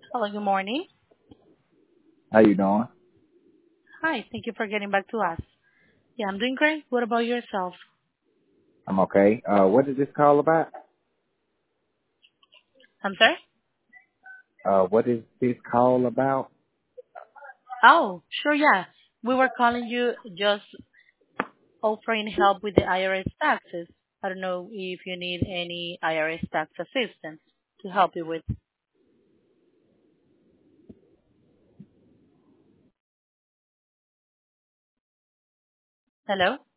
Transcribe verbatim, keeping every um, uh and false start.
Hello, good morning. How you doing? Hi, thank you for getting back to us. Yeah, I'm doing great. What about yourself? I'm okay. Uh, what is this call about? I'm sorry? Uh, what is this call about? Oh, sure, yeah. We were calling you just offering help with the I R S taxes. I don't know if you need any I R S tax assistance to help you with. Hello?